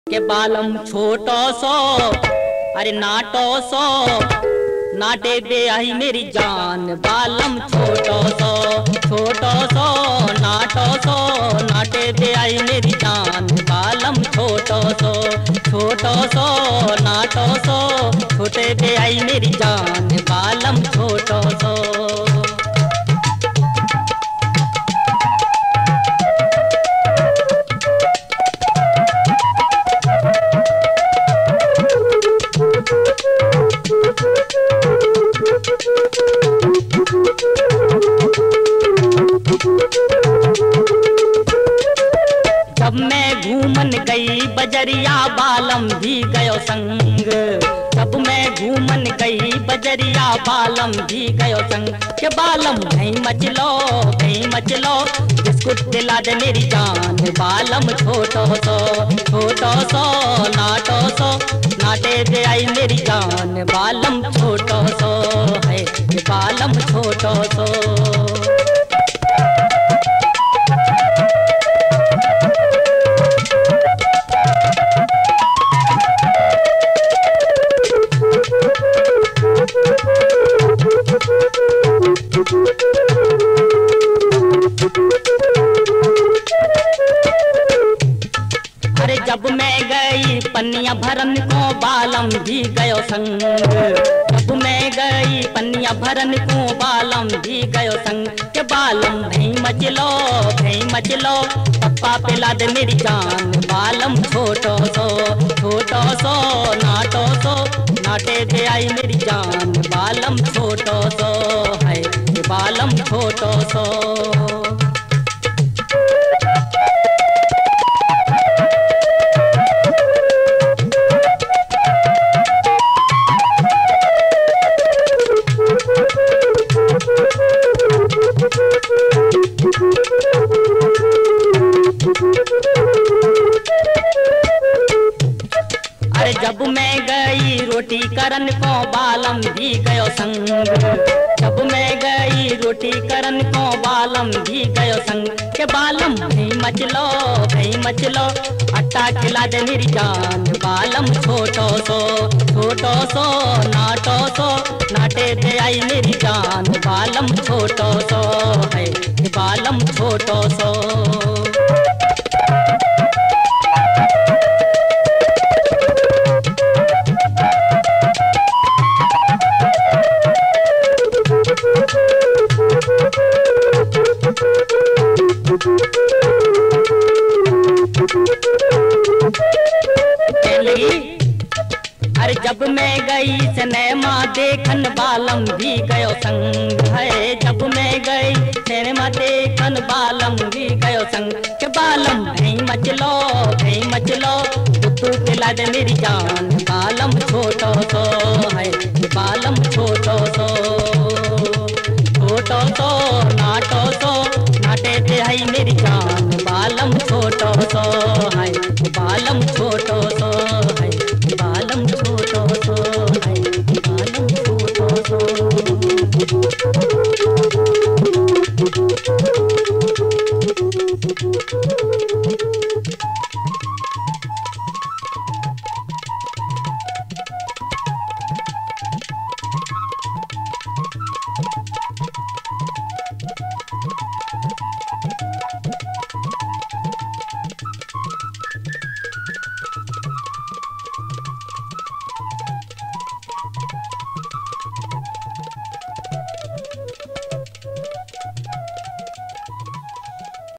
के बालम छोटो सो अरे नाटो सो नाटे दे आई मेरी जान। बालम छोटो सो नाटो सो नाटे दे आई मेरी जान। बालम छोटो सो नाटो सो छोटे दे आई मेरी जान। बालम छोटो सो जब मैं घूमन गई बजरिया बालम भी गयो संग। जब मैं घूमन गई बजरिया बालम भी गयो संग। के बालम भई मचलो बिस्कुट दिला दे मेरी जान। बालम छोटो सो नाटे दे आई मेरी जान। बालम छोटो सो है बालम छोटो सो। अरे जब मैं गई पन्निया भरन को बालम भी गयो संग। जब मैं गई पन्निया भरन को बालम भी गयो संग। के बालम भई मचलो पप्पा पिला दे मेरी जान। बालम छोटो सो नाटे दे आई मेरी जान। बालम छोटो सो है बालम छोटो सो। अरे जब मैं गई रोटी करन को बालम भी गयो संग। जब मैं गई रोटी करन को बालम भी गयो संग। के बालम भई मचलो आटा खिला दे मेरी जान। बालम छोटो सो नाटे दे आई मेरी जान। बालम छोटो सो है बालम छोटो सो। अरे जब मैं गई सिनेमा देखन बालम भी गयो संग है। जब मैं गई सिनेमा देखन बालम भी गयो संग। के बालम भई मचलो तू पिला दे मेरी जान। बालम छोटो सो है बालम छोटो सो नाटो सो नाटे दे आई मेरी जान।